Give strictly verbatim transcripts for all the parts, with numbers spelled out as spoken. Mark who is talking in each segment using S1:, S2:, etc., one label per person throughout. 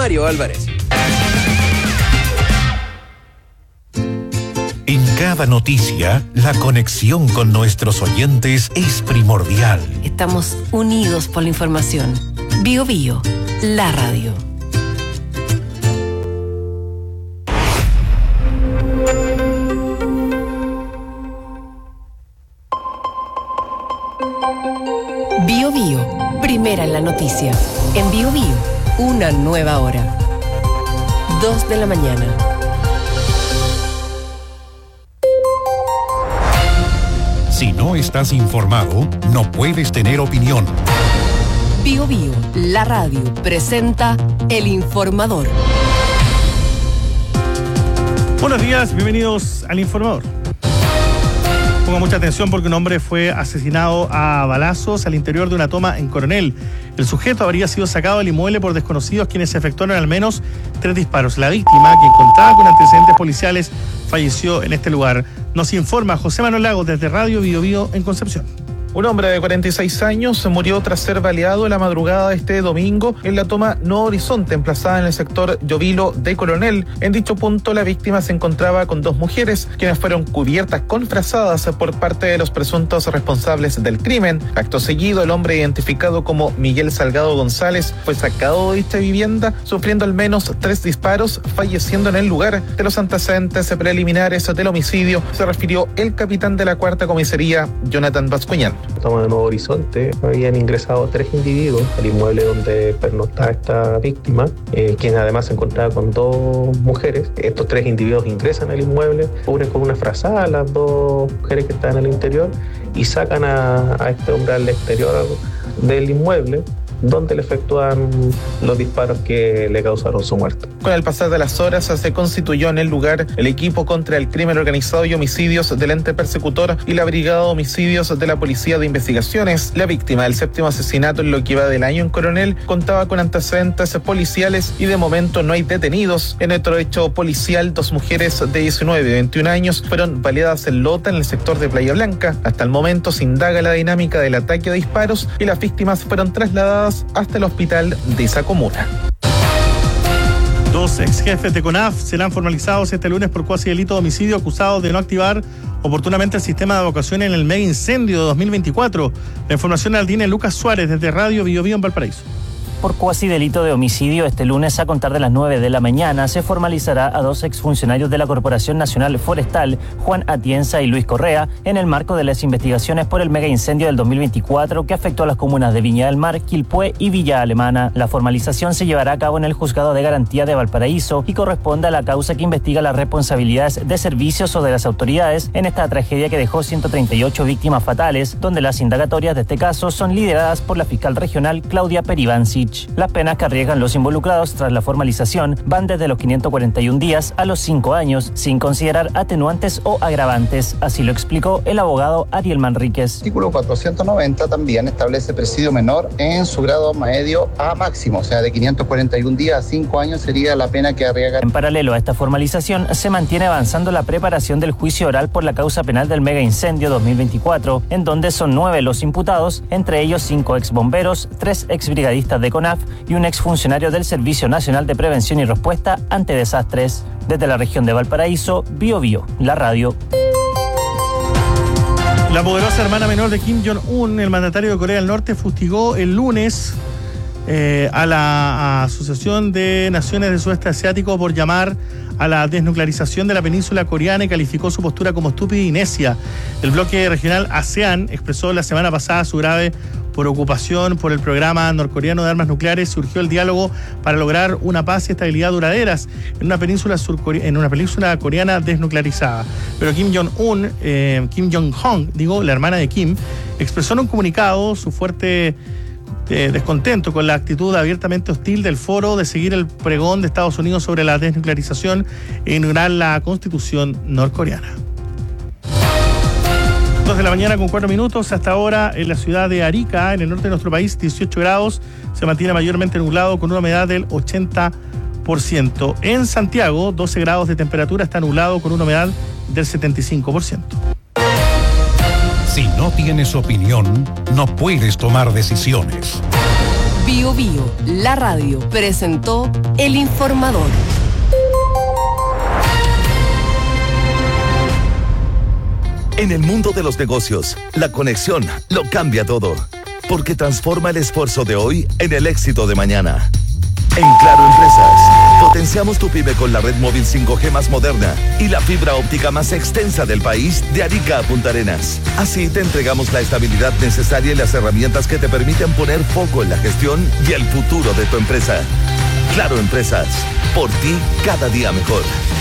S1: Mario Álvarez.
S2: En cada noticia, la conexión con nuestros oyentes es primordial.
S3: Estamos unidos por la información. Bio Bio, la radio. Bio Bio, primera en la noticia. En Bio Bio, una nueva hora. Dos de la mañana.
S2: Si no estás informado, no puedes tener opinión.
S3: Bio Bio, la radio, presenta El Informador.
S4: Buenos días, bienvenidos al Informador. Ponga mucha atención porque un hombre fue asesinado a balazos al interior de una toma en Coronel. El sujeto habría sido sacado del inmueble por desconocidos quienes efectuaron al menos tres disparos. La víctima, quien contaba con antecedentes policiales, falleció en este lugar. Nos informa José Manuel Lagos desde Radio Bio Bio en Concepción.
S5: Un hombre de cuarenta y seis años murió tras ser baleado la madrugada de este domingo en la toma Nuevo Horizonte, emplazada en el sector Llovilo de Coronel. En dicho punto, la víctima se encontraba con dos mujeres, quienes fueron cubiertas con frazadas por parte de los presuntos responsables del crimen. Acto seguido, el hombre identificado como Miguel Salgado González fue sacado de dicha vivienda, sufriendo al menos tres disparos, falleciendo en el lugar. De los antecedentes preliminares del homicidio se refirió el capitán de la cuarta comisaría, Jonathan Bascuñán.
S6: Toma de Nuevo Horizonte, habían ingresado tres individuos al inmueble donde pernoctaba esta víctima, eh, quien además se encontraba con dos mujeres. Estos tres individuos ingresan al inmueble, cubren con una frazada a las dos mujeres que estaban al interior y sacan a, a este hombre al exterior del inmueble, donde le efectúan los disparos que le causaron su muerte.
S5: Con el pasar de las horas se constituyó en el lugar el equipo contra el crimen organizado y homicidios del ente persecutor y la brigada de homicidios de la Policía de Investigaciones. La víctima del séptimo asesinato en lo que iba del año en Coronel contaba con antecedentes policiales y de momento no hay detenidos. En otro hecho policial, dos mujeres de diecinueve y veintiún años fueron baleadas en Lota, en el sector de Playa Blanca. Hasta el momento se indaga la dinámica del ataque a disparos y las víctimas fueron trasladadas hasta el hospital de esa comuna.
S4: Dos ex jefes de CONAF serán formalizados este lunes por cuasi delito de homicidio, acusados de no activar oportunamente el sistema de evacuación en el mega incendio de dos mil veinticuatro. La información la tiene Lucas Suárez desde Radio Bio Bio en Valparaíso.
S7: Por cuasi delito de homicidio, este lunes a contar de las nueve de la mañana se formalizará a dos exfuncionarios de la Corporación Nacional Forestal, Juan Atienza y Luis Correa, en el marco de las investigaciones por el mega incendio del dos mil veinticuatro que afectó a las comunas de Viña del Mar, Quilpué y Villa Alemana. La formalización se llevará a cabo en el Juzgado de Garantía de Valparaíso y corresponde a la causa que investiga las responsabilidades de servicios o de las autoridades en esta tragedia que dejó ciento treinta y ocho víctimas fatales, donde las indagatorias de este caso son lideradas por la fiscal regional Claudia Peribancic. Las penas que arriesgan los involucrados tras la formalización van desde los quinientos cuarenta y un días a los cinco años, sin considerar atenuantes o agravantes. Así lo explicó el abogado Ariel Manríquez.
S8: El artículo cuatrocientos noventa también establece presidio menor en su grado medio a máximo, o sea, de quinientos cuarenta y un días a cinco años sería la pena que arriesga.
S7: En paralelo a esta formalización, se mantiene avanzando la preparación del juicio oral por la causa penal del mega incendio dos mil veinticuatro, en donde son nueve los imputados, entre ellos cinco exbomberos, tres exbrigadistas de CONAF y un exfuncionario del Servicio Nacional de Prevención y Respuesta ante Desastres. Desde la región de Valparaíso, Bio Bio, la radio.
S4: La poderosa hermana menor de Kim Jong-un, el mandatario de Corea del Norte, fustigó el lunes eh, a la Asociación de Naciones del Sudeste Asiático por llamar a la desnuclearización de la península coreana y calificó su postura como estúpida y necia. El bloque regional ASEAN expresó la semana pasada su grave preocupación por el programa norcoreano de armas nucleares. Surgió el diálogo para lograr una paz y estabilidad duraderas en una península surcoreana, en una península coreana desnuclearizada. Pero Kim Jong-un, eh, Kim Jong-hong, digo, la hermana de Kim, expresó en un comunicado su fuerte eh, descontento con la actitud abiertamente hostil del foro de seguir el pregón de Estados Unidos sobre la desnuclearización e ignorar la constitución norcoreana. dos de la mañana con cuatro minutos. Hasta ahora en la ciudad de Arica, en el norte de nuestro país, dieciocho grados. Se mantiene mayormente nublado con una humedad del ochenta por ciento. En Santiago, doce grados de temperatura, está nublado con una humedad del setenta y cinco por ciento.
S2: Si no tienes opinión, no puedes tomar decisiones.
S3: Bio Bio, la radio, presentó El Informador.
S1: En el mundo de los negocios, la conexión lo cambia todo, porque transforma el esfuerzo de hoy en el éxito de mañana. En Claro Empresas, potenciamos tu pyme con la red móvil cinco G más moderna y la fibra óptica más extensa del país, de Arica a Punta Arenas. Así te entregamos la estabilidad necesaria y las herramientas que te permiten poner foco en la gestión y el futuro de tu empresa. Claro Empresas, por ti cada día mejor.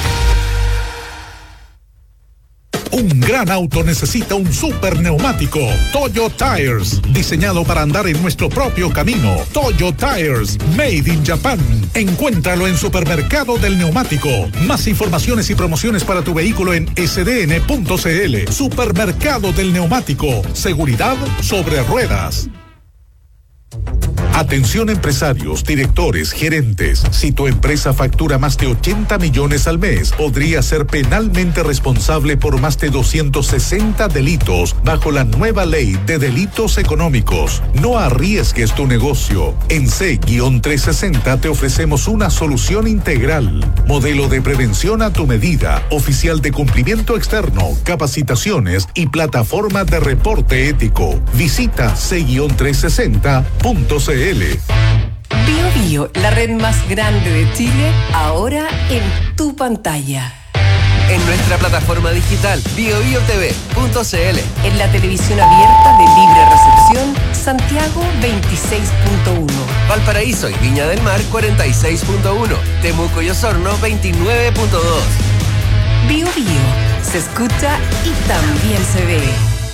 S9: Un gran auto necesita un super neumático. Toyo Tires, diseñado para andar en nuestro propio camino. Toyo Tires, made in Japan. Encuéntralo en Supermercado del Neumático. Más informaciones y promociones para tu vehículo en s d n punto c l. Supermercado del Neumático. Seguridad sobre ruedas. Atención empresarios, directores, gerentes. Si tu empresa factura más de ochenta millones al mes, podría ser penalmente responsable por más de doscientos sesenta delitos bajo la nueva ley de delitos económicos. No arriesgues tu negocio. En C trescientos sesenta te ofrecemos una solución integral. Modelo de prevención a tu medida, oficial de cumplimiento externo, capacitaciones y plataforma de reporte ético. Visita C trescientos sesenta punto c l.
S3: Bio Bio, la red más grande de Chile, ahora en tu pantalla.
S10: En nuestra plataforma digital bio bio t v punto c l.
S3: En la televisión abierta de libre recepción, Santiago veintiséis punto uno.
S10: Valparaíso y Viña del Mar cuarenta y seis punto uno. Temuco y Osorno veintinueve punto dos.
S3: Bio Bio, se escucha y también se ve.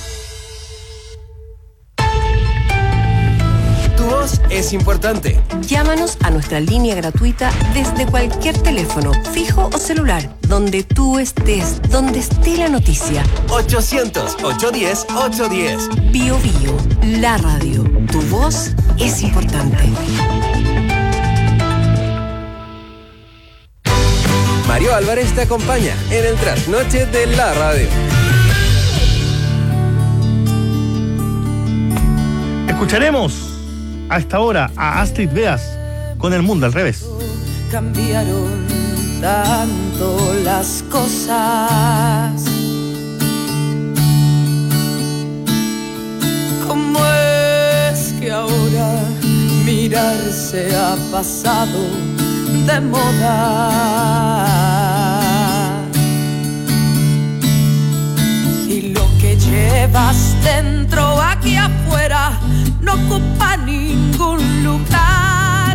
S10: Tu voz es importante.
S3: Llámanos a nuestra línea gratuita desde cualquier teléfono, fijo o celular, donde tú estés, donde esté la noticia.
S10: ochocientos, ochocientos diez, ochocientos diez.
S3: Bio Bio, la radio. Tu voz es importante.
S10: Mario Álvarez te acompaña en el trasnoche de la radio.
S4: Escucharemos a esta hora a Astrid Beas con El Mundo al Revés.
S11: Cambiaron tanto las cosas. ¿Cómo es que ahora mirarse ha pasado de moda? Y lo que llevas dentro aquí afuera no ocupa ningún lugar.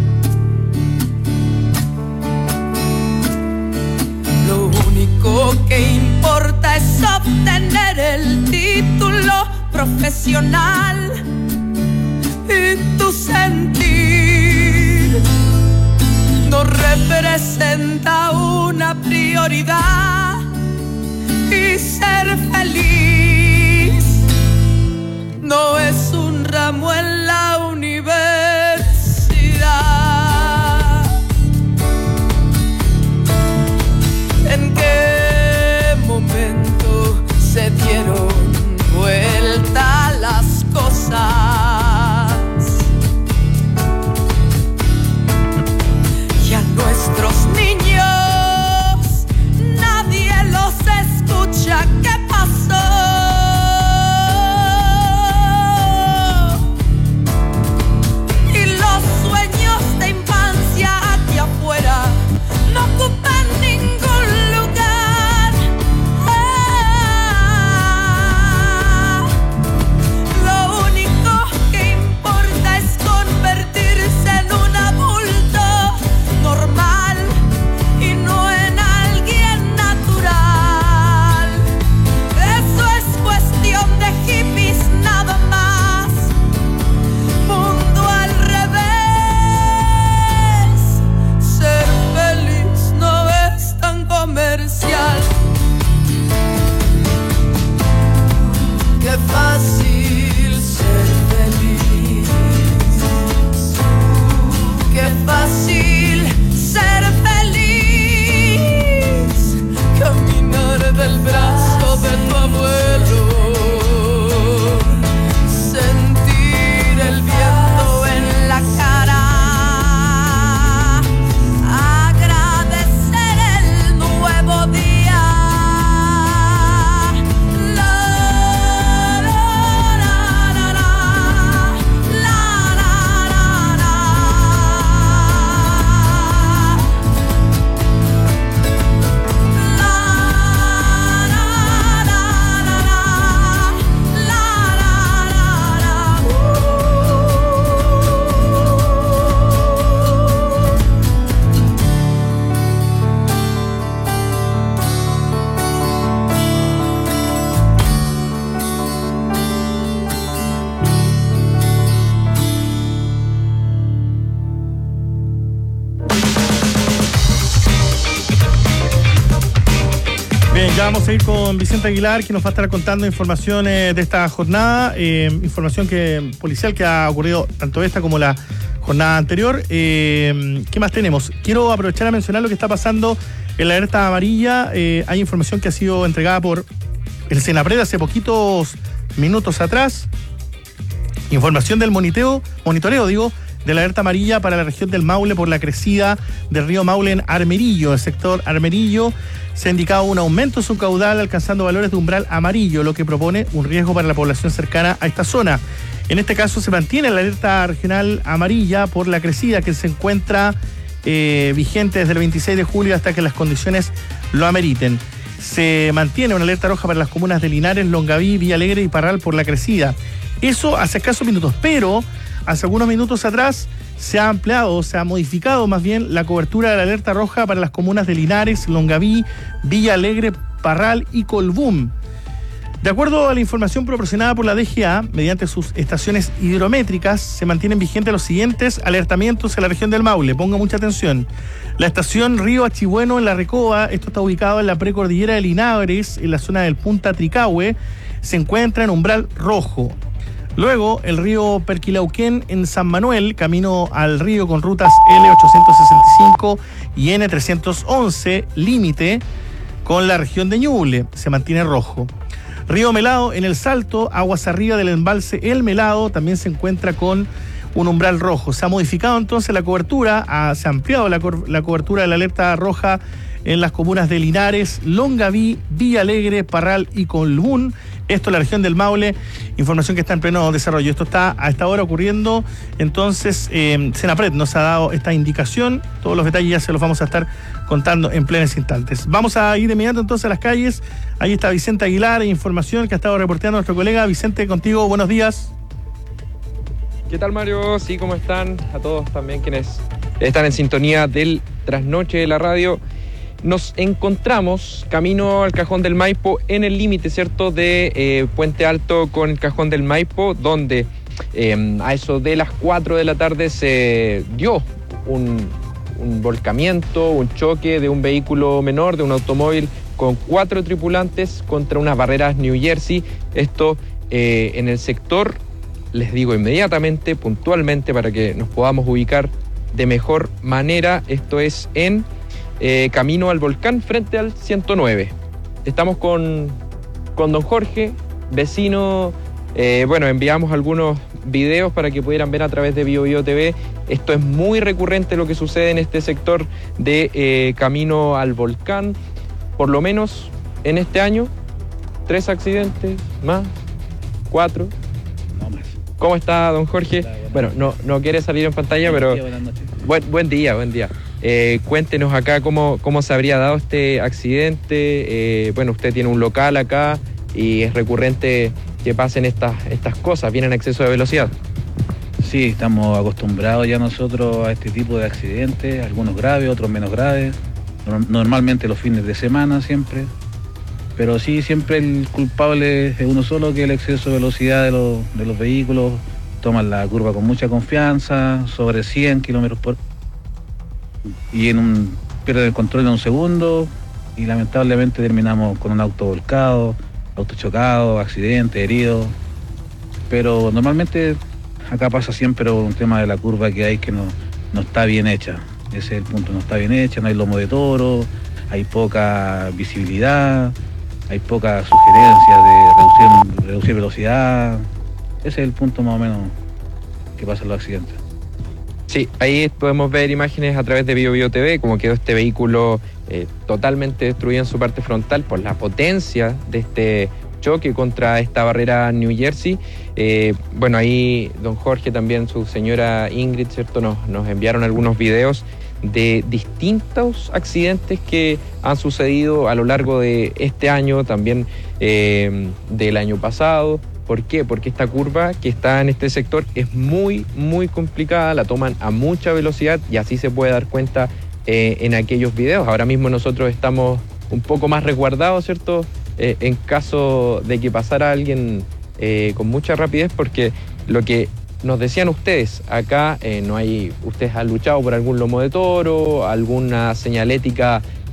S11: Lo único que importa es obtener el título profesional y tu sentir no representa una prioridad y ser feliz no es un ramo en la universidad. ¿En qué momento se dieron vuelta las cosas? Y a nuestros niños nadie los escucha. ¿Qué pasó?
S4: Bien, ya vamos a ir con Vicente Aguilar, que nos va a estar contando información eh, de esta jornada, eh, información que policial que ha ocurrido tanto esta como la jornada anterior. Eh, ¿Qué más tenemos? Quiero aprovechar a mencionar lo que está pasando en la alerta amarilla. Eh, hay información que ha sido entregada por el Senapred hace poquitos minutos atrás. Información del monitoreo, monitoreo, digo, de la alerta amarilla para la región del Maule por la crecida del río Maule en Armerillo. El sector Armerillo se ha indicado un aumento en su caudal, alcanzando valores de umbral amarillo, lo que propone un riesgo para la población cercana a esta zona. En este caso se mantiene la alerta regional amarilla por la crecida que se encuentra eh, vigente desde el veintiséis de julio hasta que las condiciones lo ameriten. Se mantiene una alerta roja para las comunas de Linares, Longaví, Villa Alegre y Parral por la crecida. Eso hace escasos minutos, pero hace algunos minutos atrás se ha ampliado, se ha modificado más bien la cobertura de la alerta roja para las comunas de Linares, Longaví, Villa Alegre, Parral y Colbún. De acuerdo a la información proporcionada por la D G A, mediante sus estaciones hidrométricas, se mantienen vigentes los siguientes alertamientos en la región del Maule. Ponga mucha atención. La estación Río Achibueno en La Recoba, esto está ubicado en la precordillera de Linares, en la zona del Punta Tricahue, se encuentra en umbral rojo. Luego, el río Perquilauquén en San Manuel, camino al río con rutas L ochocientos sesenta y cinco y N trescientos once, límite con la región de Ñuble, se mantiene rojo. Río Melado en El Salto, aguas arriba del embalse El Melado, también se encuentra con un umbral rojo. Se ha modificado entonces la cobertura, ha, se ha ampliado la, co- la cobertura de la alerta roja en las comunas de Linares, Longaví, Villa Alegre, Parral y Colbún. Esto es la región del Maule, información que está en pleno desarrollo. Esto está a esta hora ocurriendo, entonces eh, Senapred nos ha dado esta indicación. Todos los detalles ya se los vamos a estar contando en plenos instantes. Vamos a ir de inmediato entonces a las calles. Ahí está Vicente Aguilar, información que ha estado reporteando nuestro colega. Vicente, contigo, buenos días.
S12: ¿Qué tal, Mario? Sí, ¿cómo están? A todos también quienes están en sintonía del Trasnoche de la Radio. Nos encontramos camino al Cajón del Maipo, en el límite, ¿cierto?, de eh, Puente Alto con el Cajón del Maipo, donde eh, a eso de las cuatro de la tarde se dio un, un volcamiento, un choque de un vehículo menor, de un automóvil con cuatro tripulantes contra unas barreras New Jersey. Esto eh, en el sector, les digo inmediatamente, puntualmente, para que nos podamos ubicar de mejor manera, esto es en Eh, camino al volcán frente al ciento nueve. Estamos con, con don Jorge, vecino. Eh, bueno, enviamos algunos videos para que pudieran ver a través de Bio Bio T V. Esto es muy recurrente lo que sucede en este sector de eh, camino al volcán. Por lo menos en este año, tres accidentes más, cuatro.
S13: No más.
S12: ¿Cómo está, don Jorge?
S13: Hola,
S12: bueno, no, no quiere salir en pantalla, pero
S13: Buenas noches.
S12: Buen, buen día, buen día. Eh, cuéntenos acá cómo, cómo se habría dado este accidente. Eh, bueno, usted tiene un local acá y es recurrente que pasen estas, estas cosas, vienen a exceso de velocidad.
S13: Sí, estamos acostumbrados ya nosotros a este tipo de accidentes, algunos graves, otros menos graves, normalmente los fines de semana siempre, pero sí, siempre el culpable es uno solo, que es el exceso de velocidad de los, de los vehículos. Toman la curva con mucha confianza, sobre cien kilómetros por hora, y en un pierden el control en un segundo y lamentablemente terminamos con un auto volcado, auto chocado, accidente, herido. Pero normalmente acá pasa siempre un tema de la curva que hay que no, no está bien hecha. Ese es el punto, no está bien hecha, no hay lomo de toro, hay poca visibilidad, hay poca sugerencia de reducir, reducir velocidad. Ese es el punto más o menos que pasa en los accidentes.
S12: Sí, ahí podemos ver imágenes a través de Bio Bio T V, cómo quedó este vehículo eh, totalmente destruido en su parte frontal por la potencia de este choque contra esta barrera New Jersey. Eh, bueno, ahí don Jorge, también su señora Ingrid, ¿cierto?, nos, nos enviaron algunos videos de distintos accidentes que han sucedido a lo largo de este año, también eh, del año pasado. ¿Por qué? Porque esta curva que está en este sector es muy, muy complicada, la toman a mucha velocidad y así se puede dar cuenta eh, en aquellos videos. Ahora mismo nosotros estamos un poco más resguardados, ¿cierto?, Eh, en caso de que pasara alguien eh, con mucha rapidez, porque lo que nos decían ustedes, acá eh, no hay, ustedes han luchado por algún lomo de toro, alguna señalética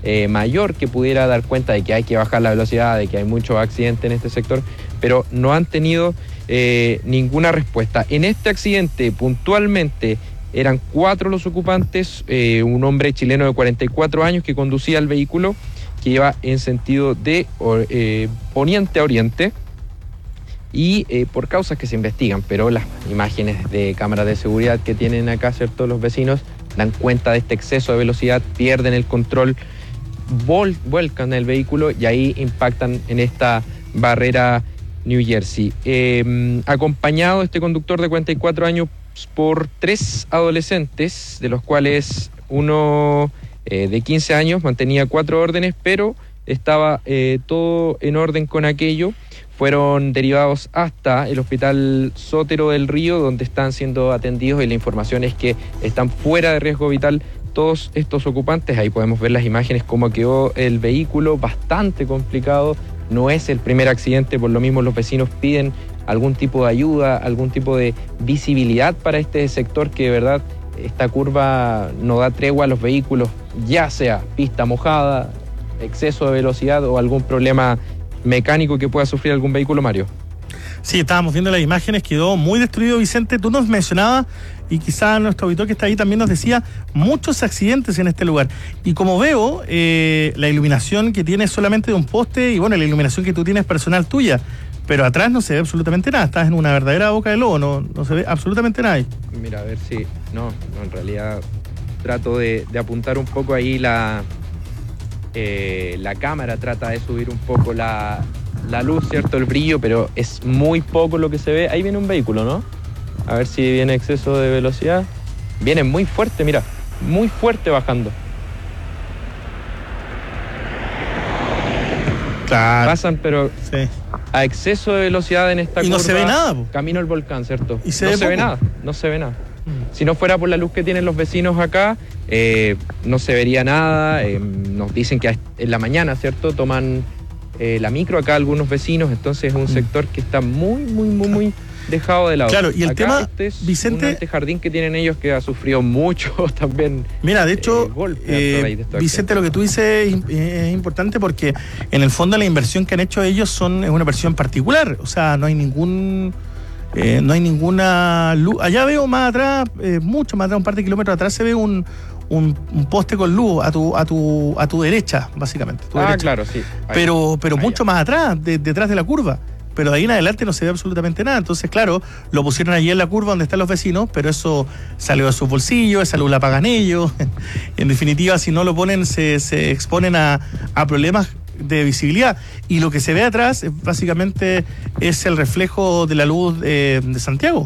S12: eh, mayor que pudiera dar cuenta de que hay que bajar la velocidad, de que hay muchos accidentes en este sector, pero no han tenido eh, ninguna respuesta. En este accidente, puntualmente, eran cuatro los ocupantes, eh, un hombre chileno de cuarenta y cuatro años que conducía el vehículo, que iba en sentido de eh, poniente a oriente, y eh, por causas que se investigan, pero las imágenes de cámaras de seguridad que tienen acá, ¿cierto?, los vecinos, dan cuenta de este exceso de velocidad, pierden el control, vol- vuelcan el vehículo y ahí impactan en esta barrera New Jersey. Eh, acompañado este conductor de cuarenta y cuatro años por tres adolescentes, de los cuales uno eh, de quince años mantenía cuatro órdenes, pero estaba eh, todo en orden con aquello. Fueron derivados hasta el Hospital Sotero del Río, donde están siendo atendidos, y la información es que están fuera de riesgo vital todos estos ocupantes. Ahí podemos ver las imágenes, cómo quedó el vehículo, bastante complicado. No es el primer accidente, por lo mismo los vecinos piden algún tipo de ayuda, algún tipo de visibilidad para este sector, que de verdad esta curva no da tregua a los vehículos, ya sea pista mojada, exceso de velocidad o algún problema mecánico que pueda sufrir algún vehículo, Mario.
S4: Sí, estábamos viendo las imágenes, quedó muy destruido, Vicente. Tú nos mencionabas, y quizá nuestro auditor que está ahí también nos decía, muchos accidentes en este lugar. Y como veo, eh, la iluminación que tiene es solamente de un poste, y bueno, la iluminación que tú tienes personal tuya, pero atrás no se ve absolutamente nada. Estás en una verdadera boca de lobo, no, no se ve absolutamente nada ahí.
S12: Mira, a ver si... No, no, en realidad trato de, de apuntar un poco ahí la... Eh, la cámara trata de subir un poco la, la luz, ¿cierto? El brillo, pero es muy poco lo que se ve. Ahí viene un vehículo, ¿no? A ver si viene exceso de velocidad. Viene muy fuerte, mira, muy fuerte bajando.
S4: Claro.
S12: Pasan, pero
S4: sí,
S12: a exceso de velocidad en esta
S4: y
S12: curva.
S4: No se ve nada, po.
S12: Camino al volcán, ¿cierto?
S4: Y se
S12: no
S4: ve
S12: se ve
S4: poco.
S12: nada, no se ve nada. Si no fuera por la luz que tienen los vecinos acá, eh, no se vería nada. Eh, nos dicen que en la mañana, ¿cierto?, toman eh, la micro acá algunos vecinos, entonces es un sector que está muy, muy, muy, muy dejado de lado.
S4: Claro, y el
S12: acá
S4: tema,
S12: este es
S4: Vicente...
S12: un jardín que tienen ellos que ha sufrido mucho también.
S4: Mira, de hecho,
S12: eh, golpes
S4: eh,
S12: a raíz de esto.
S4: Vicente, lo que tú dices es, es importante, porque en el fondo la inversión que han hecho ellos son es una inversión particular, o sea, no hay ningún... Eh, no hay ninguna luz. Allá veo más atrás, eh, mucho más atrás, un par de kilómetros atrás, se ve un, un, un poste con luz a tu, a tu, a tu derecha, básicamente. Tu
S12: ah,
S4: derecha.
S12: claro, sí. Ahí.
S4: Pero, pero
S12: Ahí
S4: mucho
S12: ya.
S4: más atrás, de, detrás de la curva. Pero de ahí en adelante no se ve absolutamente nada. Entonces, claro, lo pusieron allí en la curva donde están los vecinos, pero eso salió de sus bolsillos, esa luz la pagan ellos. En definitiva, si no lo ponen, se, se exponen a, a problemas de visibilidad, y lo que se ve atrás básicamente es el reflejo de la luz eh, de Santiago.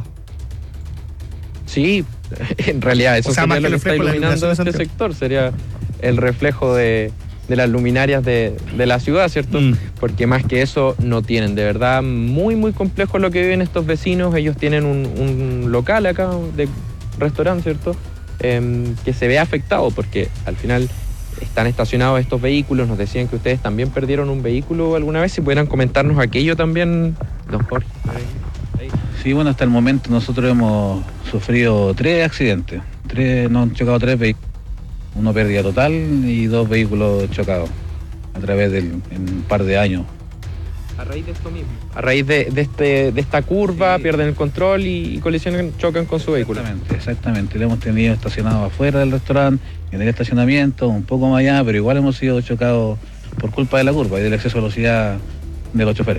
S12: Sí, en realidad eso
S4: o sea,
S12: sería
S4: más
S12: lo
S4: que
S12: que
S4: el
S12: está
S4: reflejo de la
S12: iluminando
S4: iluminación de
S12: este
S4: Santiago.
S12: sector, sería el reflejo de, de las luminarias de, de la ciudad, ¿cierto? Mm. Porque más que eso no tienen, de verdad, muy muy complejo lo que viven estos vecinos. Ellos tienen un, un local acá de restaurante, ¿cierto? Eh, que se ve afectado porque al final están estacionados estos vehículos. Nos decían que ustedes también perdieron un vehículo alguna vez. Si pudieran comentarnos aquello también, don Jorge. Ahí.
S13: Sí, bueno, hasta el momento nosotros hemos sufrido tres accidentes. Tres, nos han chocado tres vehículos. Uno pérdida total y dos vehículos chocados a través del en un par de años.
S12: A raíz de esto mismo. A raíz de, de, este, de esta curva, sí, pierden el control y, y colisionan, chocan con su vehículo.
S13: Exactamente, exactamente. Le hemos tenido estacionado afuera del restaurante, en el estacionamiento, un poco más allá, pero igual hemos sido chocados por culpa de la curva y del exceso de velocidad de los choferes.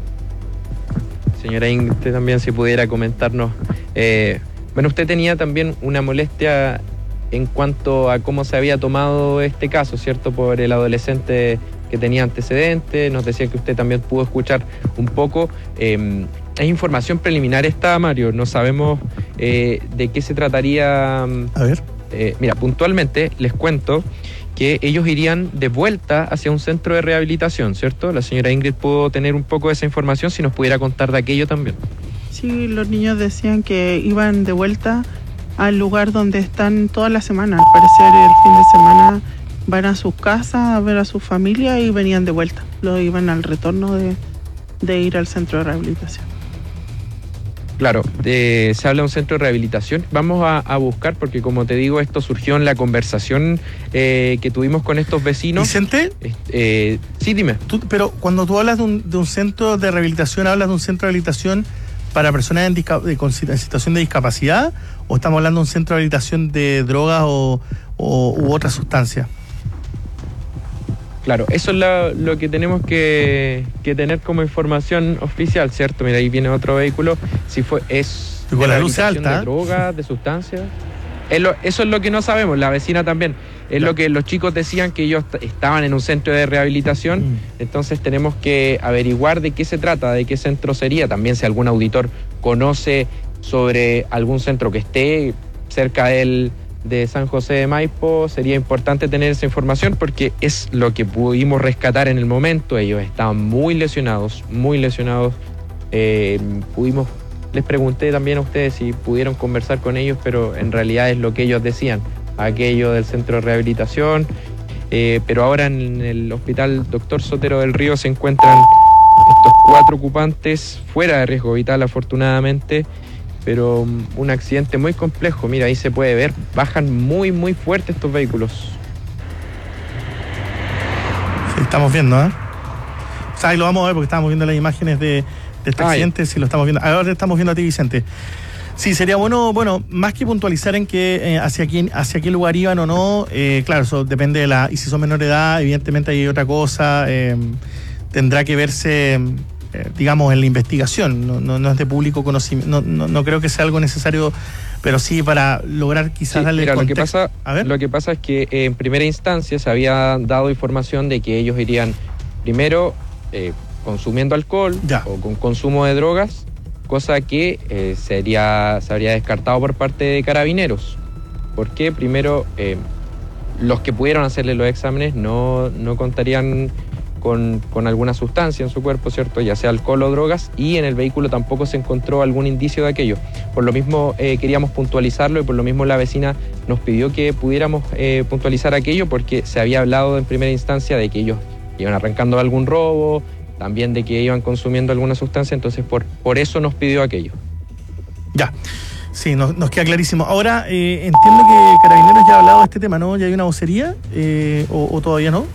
S12: Señora Ingrid, también si pudiera comentarnos. Eh, bueno, usted tenía también una molestia en cuanto a cómo se había tomado este caso, ¿cierto? Por el adolescente que tenía antecedentes. Nos decía que usted también pudo escuchar un poco. Eh, es información preliminar esta, Mario. No sabemos eh, de qué se trataría.
S4: A ver.
S12: Eh, mira, puntualmente les cuento que ellos irían de vuelta hacia un centro de rehabilitación, ¿cierto? La señora Ingrid pudo tener un poco de esa información, si nos pudiera contar de aquello también.
S14: Sí, los niños decían que iban de vuelta al lugar donde están toda la semana. Al parecer el fin de semana van a sus casas a ver a su familia y venían de vuelta. Lo iban al retorno de, de ir al centro de rehabilitación.
S12: Claro, de, se habla de un centro de rehabilitación. Vamos a, a buscar, porque como te digo, esto surgió en la conversación eh, que tuvimos con estos vecinos.
S4: ¿Vicente?
S12: Eh, sí, dime.
S4: Tú, pero cuando tú hablas de un, de un centro de rehabilitación, ¿hablas de un centro de rehabilitación para personas en, disca, de, con, en situación de discapacidad? ¿O estamos hablando de un centro de rehabilitación de drogas o, o u otras sustancias?
S12: Claro, eso es lo, lo que tenemos que, que tener como información oficial, ¿cierto? Mira, ahí viene otro vehículo. Si fue, es
S4: con la luz alta.
S12: De drogas, de sustancias. Es lo, eso es lo que no sabemos, la vecina también. Es claro. Lo que los chicos decían, que ellos estaban en un centro de rehabilitación. Mm. Entonces tenemos que averiguar de qué se trata, de qué centro sería. También si algún auditor conoce sobre algún centro que esté cerca del... de San José de Maipo, sería importante tener esa información porque es lo que pudimos rescatar en el momento. Ellos estaban muy lesionados, muy lesionados. Eh, pudimos, les pregunté también a ustedes si pudieron conversar con ellos, pero en realidad es lo que ellos decían, aquello del centro de rehabilitación. Eh, pero ahora en el hospital Doctor Sotero del Río se encuentran estos cuatro ocupantes fuera de riesgo vital, afortunadamente. Pero un accidente muy complejo, mira, ahí se puede ver, bajan muy, muy fuerte estos vehículos.
S4: Sí, estamos viendo, ¿eh? O sea, ahí lo vamos a ver porque estamos viendo las imágenes de, de este ah, accidente, si lo estamos viendo. Ahora estamos viendo a ti, Vicente. Sí, sería bueno, bueno, más que puntualizar en que eh, hacia quién, hacia qué lugar iban o no, eh, claro, eso depende de la, y si son menor de edad, evidentemente hay otra cosa, eh, tendrá que verse... digamos, en la investigación, no, no, no es de público conocimiento, no, no, no creo que sea algo necesario, pero sí para lograr quizás
S12: sí,
S4: darle
S12: mira,
S4: contexto.
S12: Lo que pasa, a ver. Lo que pasa es que eh, en primera instancia se había dado información de que ellos irían primero eh, consumiendo alcohol ya. o con consumo de drogas, cosa que eh, sería, se habría descartado por parte de Carabineros. Porque primero eh, los que pudieron hacerle los exámenes no, no contarían Con, con alguna sustancia en su cuerpo, ¿cierto? Ya sea alcohol o drogas, y en el vehículo tampoco se encontró algún indicio de aquello. Por lo mismo eh, queríamos puntualizarlo y por lo mismo la vecina nos pidió que pudiéramos eh, puntualizar aquello porque se había hablado en primera instancia de que ellos iban arrancando algún robo, también de que iban consumiendo alguna sustancia, entonces por, por eso nos pidió aquello.
S4: Ya. Sí, nos, nos queda clarísimo. Ahora, eh, entiendo que Carabineros ya ha hablado de este tema, ¿no? ¿Ya hay una vocería eh, o, o todavía no?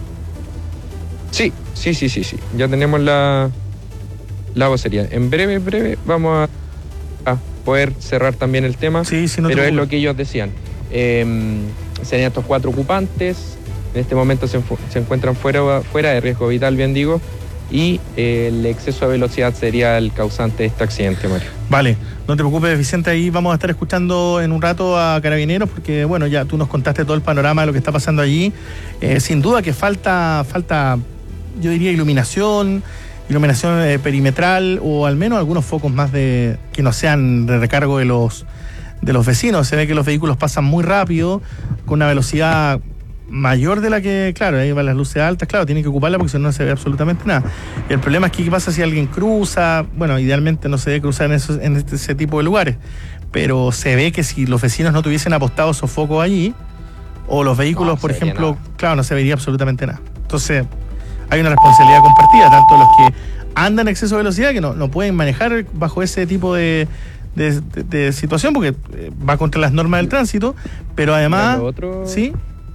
S12: Sí, sí, sí, sí, sí. Ya tenemos la, la vocería. En breve, breve, vamos a, a poder cerrar también el tema.
S4: Sí, sí, no
S12: pero
S4: te
S12: es lo que ellos decían. Eh, serían estos cuatro ocupantes. En este momento se, se encuentran fuera, fuera de riesgo vital, bien digo. Y eh, el exceso de velocidad sería el causante de este accidente, Mario.
S4: Vale, no te preocupes, Vicente, ahí vamos a estar escuchando en un rato a Carabineros, porque bueno, ya tú nos contaste todo el panorama de lo que está pasando allí. Eh, sin duda que falta, falta, yo diría, iluminación, iluminación eh, perimetral, o al menos algunos focos más de que no sean de recargo de los, de los vecinos. Se ve que los vehículos pasan muy rápido, con una velocidad mayor de la que, claro, ahí van las luces altas, claro, tienen que ocuparla porque si no, no se ve absolutamente nada. Y el problema es que qué pasa si alguien cruza, bueno, idealmente no se debe cruzar en, esos, en este, ese tipo de lugares, pero se ve que si los vecinos no tuviesen apostado esos focos allí, o los vehículos, no, por ejemplo, nada. Claro, no se vería absolutamente nada. Entonces, hay una responsabilidad compartida, tanto los que andan en exceso de velocidad, que no, no pueden manejar bajo ese tipo de, de, de, de situación, porque va contra las normas del tránsito, pero además,
S12: pero otro...
S4: ¿sí?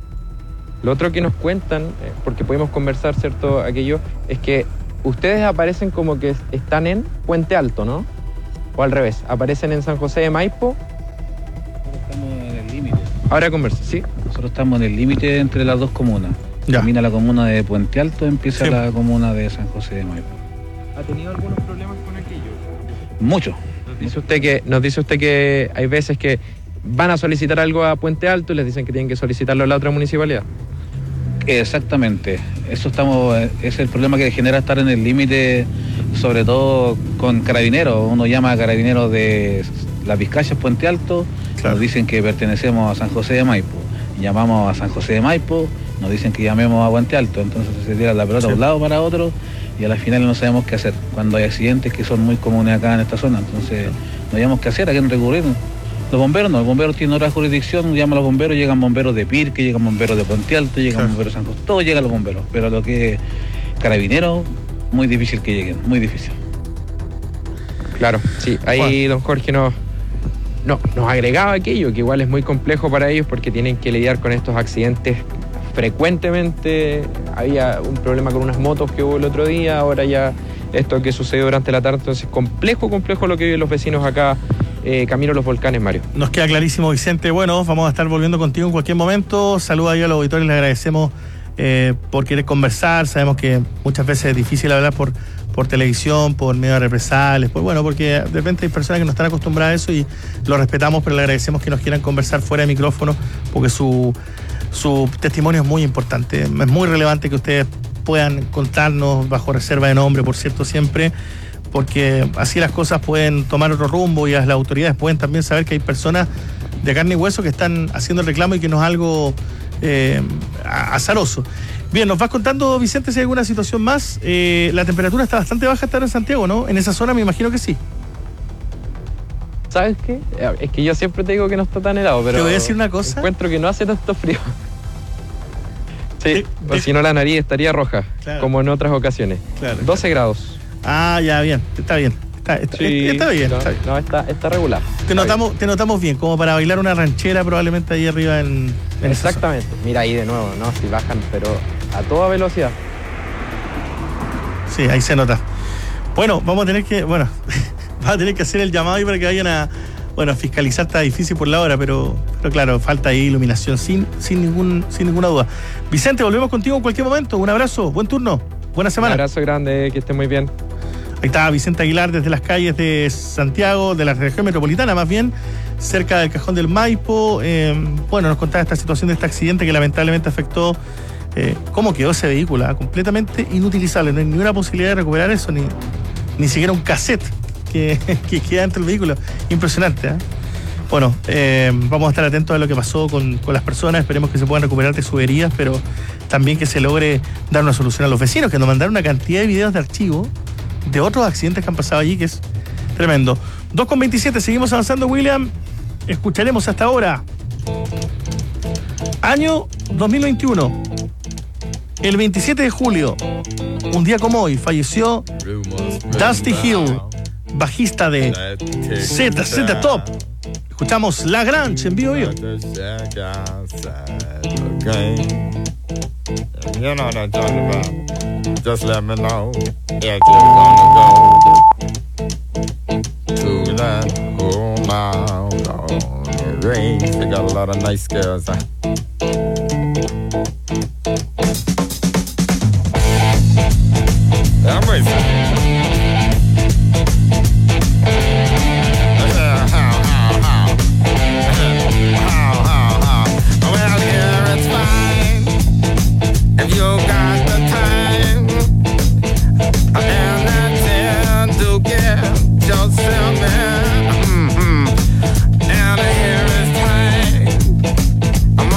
S12: Lo otro que nos cuentan, porque podemos conversar, ¿cierto? Aquello, es que ustedes aparecen como que están en Puente Alto, ¿no? O al revés, aparecen en San José de Maipo.
S13: Nosotros estamos en el límite.
S12: Ahora conversa, ¿sí?
S13: Nosotros estamos en el límite entre las dos comunas. Ya. Termina la comuna de Puente Alto, empieza sí. la comuna de San José de Maipo.
S12: ¿Ha tenido algunos problemas con aquello?
S13: Mucho.
S12: Nos dice usted que, nos dice usted que hay veces que van a solicitar algo a Puente Alto y les dicen que tienen que solicitarlo a la otra municipalidad.
S13: Exactamente, eso estamos, es el problema que genera estar en el límite, sobre todo con Carabineros. Uno llama a Carabineros de Las Vizcayas, Puente Alto, claro. Nos dicen que pertenecemos a San José de Maipo, llamamos a San José de Maipo, nos dicen que llamemos a Puente Alto, entonces se tira la pelota sí. de un lado para otro y a la final no sabemos qué hacer, cuando hay accidentes que son muy comunes acá en esta zona, entonces no sabemos qué hacer, a quién recurrir. Los bomberos no, los bomberos tienen otra jurisdicción, llaman a los bomberos, llegan bomberos de Pirque, llegan bomberos de Puente Alto, llegan sí. bomberos de San José, todos llegan los bomberos, pero lo que es Carabineros, muy difícil que lleguen, muy difícil.
S12: Claro, sí, ahí Juan. Don Jorge nos, no, nos agregaba aquello, que igual es muy complejo para ellos porque tienen que lidiar con estos accidentes frecuentemente. Había un problema con unas motos que hubo el otro día, ahora ya esto que sucedió durante la tarde, entonces complejo, complejo lo que viven los vecinos acá, eh, camino a los volcanes, Mario.
S4: Nos queda clarísimo, Vicente. Bueno, vamos a estar volviendo contigo en cualquier momento. Saludos ahí a los auditores, les agradecemos eh, por querer conversar. Sabemos que muchas veces es difícil hablar por, por televisión, por medio de represalias, pues bueno, porque de repente hay personas que no están acostumbradas a eso y lo respetamos, pero le agradecemos que nos quieran conversar fuera de micrófono, porque su, su testimonio es muy importante. Es muy relevante que ustedes puedan contarnos bajo reserva de nombre, por cierto, siempre, porque así las cosas pueden tomar otro rumbo y las autoridades pueden también saber que hay personas de carne y hueso que están haciendo el reclamo y que no es algo eh, azaroso. Bien, nos vas contando, Vicente, si hay alguna situación más. Eh, la temperatura está bastante baja estar en Santiago, ¿no? En esa zona me imagino que sí.
S12: ¿Sabes qué? Es que yo siempre te digo que no está tan helado, pero...
S4: Te voy a decir una cosa.
S12: Encuentro que no hace tanto frío. Sí, pues si no la nariz estaría roja, claro, como en otras ocasiones. Claro, doce claro. grados.
S4: Ah, ya, bien, está bien. Está, está,
S12: sí,
S4: está bien,
S12: no,
S4: está bien.
S12: No, está, está regular.
S4: Te
S12: está
S4: notamos,
S12: bien.
S4: te notamos bien, como para bailar una ranchera probablemente ahí arriba en, en
S12: exactamente. Mira ahí de nuevo, ¿no? Si bajan, pero a toda velocidad.
S4: Sí, ahí se nota. Bueno, vamos a tener que, bueno, vamos a tener que hacer el llamado ahí para que vayan a, bueno, fiscalizar. Está difícil por la hora, pero, pero claro, falta ahí iluminación, sin, sin ningún, sin ninguna duda. Vicente, volvemos contigo en cualquier momento. Un abrazo, buen turno, buena semana.
S12: Un abrazo grande, que esté muy bien.
S4: Ahí está Vicente Aguilar desde las calles de Santiago, de la región metropolitana más bien, cerca del Cajón del Maipo. Eh, bueno, nos contaba esta situación de este accidente que lamentablemente afectó eh, cómo quedó ese vehículo, ¿eh? Completamente inutilizable, no hay ninguna posibilidad de recuperar eso, ni, ni siquiera un cassette que, que queda dentro del vehículo. Impresionante, ¿eh? Bueno, eh, vamos a estar atentos a lo que pasó con, con las personas, esperemos que se puedan recuperar de sus heridas, pero también que se logre dar una solución a los vecinos, que nos mandaron una cantidad de videos de archivo de otros accidentes que han pasado allí, que es tremendo. dos con veintisiete, seguimos avanzando, William. Escucharemos hasta ahora. Año dos mil veintiuno. El veintisiete de julio, un día como hoy, falleció Dusty Hill, bajista de Z Z Top. Escuchamos La Grange en Vivo Vivo.
S15: You know what I'm talking about. Just let me know if you're gonna go to that whole mile on the range. They got a lot of nice girls. Huh? I'm racing. You got the time and the chance to get yourself in. Mm-hmm. And here is time.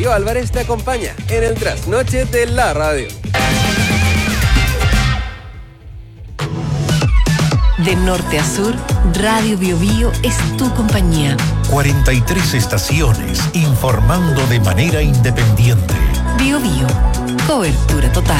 S10: Mario Álvarez te acompaña en el trasnoche de la radio.
S3: De norte a sur, Radio Bio Bio es tu compañía.
S2: cuarenta y tres estaciones informando de manera independiente.
S3: Bio Bio, cobertura total.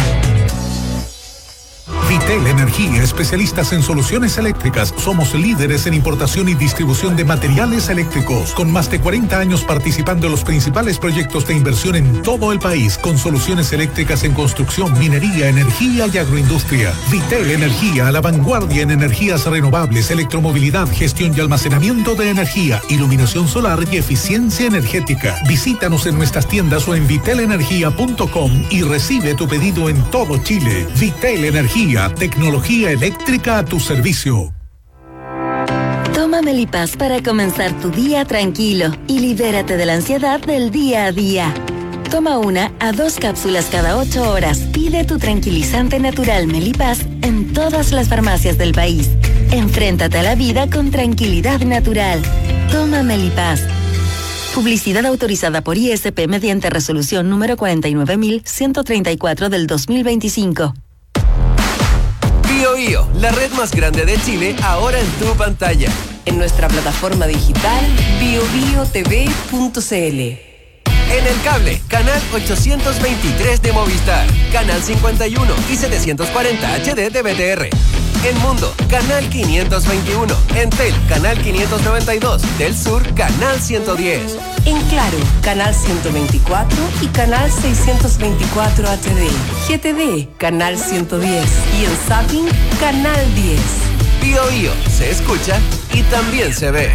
S9: Vitel Energía, especialistas en soluciones eléctricas. Somos líderes en importación y distribución de materiales eléctricos, con más de cuarenta años participando en los principales proyectos de inversión en todo el país, con soluciones eléctricas en construcción, minería, energía y agroindustria. Vitel Energía, a la vanguardia en energías renovables, electromovilidad, gestión y almacenamiento de energía, iluminación solar y eficiencia energética. Visítanos en nuestras tiendas o en vitel energía punto com y recibe tu pedido en todo Chile. Vitel Energía, tecnología eléctrica a tu servicio.
S16: Toma Melipaz para comenzar tu día tranquilo y libérate de la ansiedad del día a día. Toma una a dos cápsulas cada ocho horas. Pide tu tranquilizante natural Melipaz en todas las farmacias del país. Enfréntate a la vida con tranquilidad natural. Toma Melipaz. Publicidad autorizada por I S P mediante resolución número cuarenta y nueve mil ciento treinta y cuatro del dos mil veinticinco.
S10: Bio Bio, la red más grande de Chile, ahora en tu pantalla.
S3: En nuestra plataforma digital bio bio t v punto c l.
S10: En el cable, canal ochocientos veintitrés de Movistar, canal cincuenta y uno y setecientos cuarenta H D de B T R. En Mundo, canal quinientos veintiuno. En Tel, canal quinientos noventa y dos. Del Sur, canal ciento diez.
S3: En Claro, canal ciento veinticuatro y canal seiscientos veinticuatro H D. G T D, canal ciento diez. Y en Zapping, canal diez.
S10: Bio Bio, se escucha y también se ve.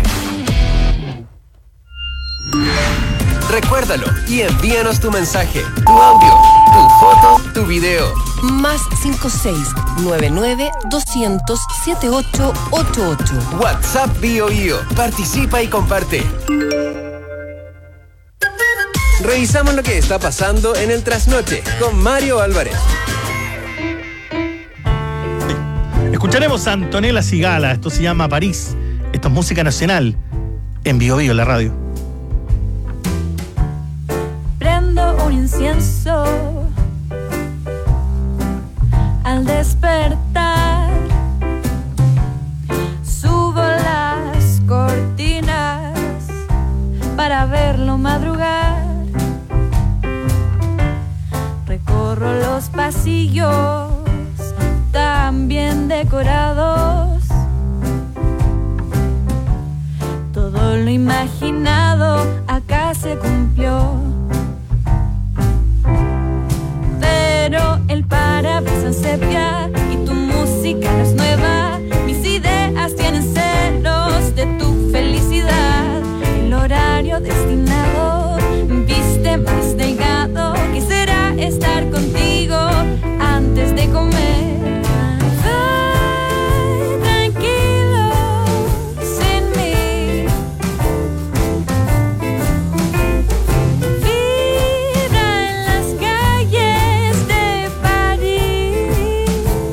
S10: Recuérdalo y envíanos tu mensaje, tu audio, tu foto, tu video.
S3: Más cinco seis nueve nueve doscientos setenta y ocho ochenta y ocho.
S10: WhatsApp Bio Bio. Participa y comparte. Revisamos lo que está pasando en el trasnoche con Mario Álvarez.
S4: Escucharemos a Antonella Sigala. Esto se llama París. Esto es música nacional en Bio Bio, la radio.
S11: Prendo un incienso al despertar, subo las cortinas para verlo madrugar, recorro los pasillos tan bien decorados, todo lo imaginado acá se cumplió. Pero el parabrisas sepia y tu música no es nueva. Mis ideas tienen celos de tu felicidad. El horario destinado viste más delgado. Quisiera estar contigo antes de comer. Ay, tranquilo, sin mí. Vibra en las calles de París.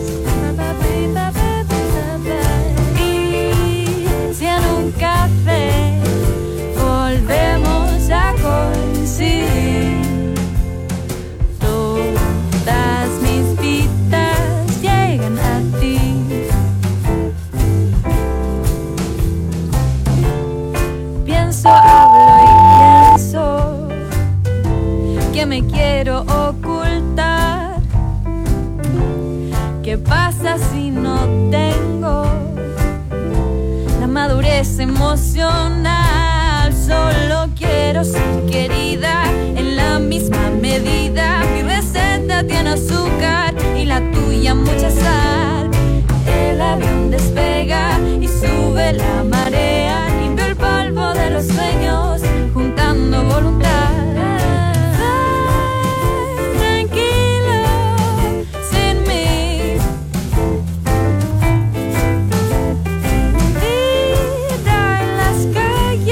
S11: Y si en un café volvemos a coincidir, todas mis vidas llegan a ti. Pienso, hablo y pienso que me quiero ocultar. ¿Qué pasa si no tengo la madurez emocional? Solo quiero ser querida en la misma medida. Mi receta tiene azúcar y la tuya mucha sal. El avión despega y sube la marea. Limpio el polvo de los sueños juntando voluntad. Ay, tranquilo, sin mí. Vibra en las calles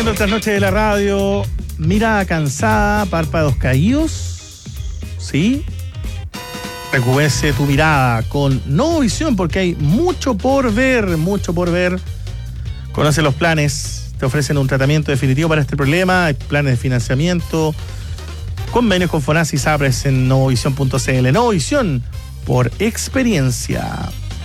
S4: Haciendo esta noche de la radio, mirada cansada, párpados caídos, ¿sí? Recupérese tu mirada con Novovisión porque hay mucho por ver, mucho por ver. Conoce los planes, te ofrecen un tratamiento definitivo para este problema, hay planes de financiamiento, convenios con Fonasa y Sapres en novovisión punto c l. Novovisión, por experiencia.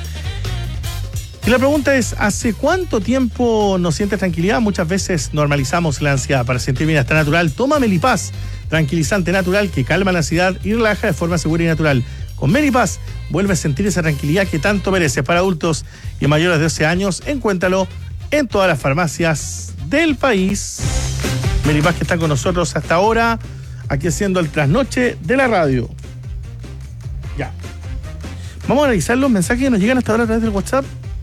S4: Y la pregunta es, ¿hace cuánto tiempo no sientes tranquilidad? Muchas veces normalizamos la ansiedad. Para sentir bienestar natural, toma Melipaz, tranquilizante natural que calma la ansiedad y relaja de forma segura y natural. Con Melipaz, vuelve a sentir esa tranquilidad que tanto mereces. Para adultos y mayores de doce años, encuéntralo en todas las farmacias del país. Melipaz que está con nosotros hasta ahora, aquí haciendo el trasnoche de la radio. Ya. Vamos a revisar los mensajes que nos llegan hasta ahora a través del WhatsApp.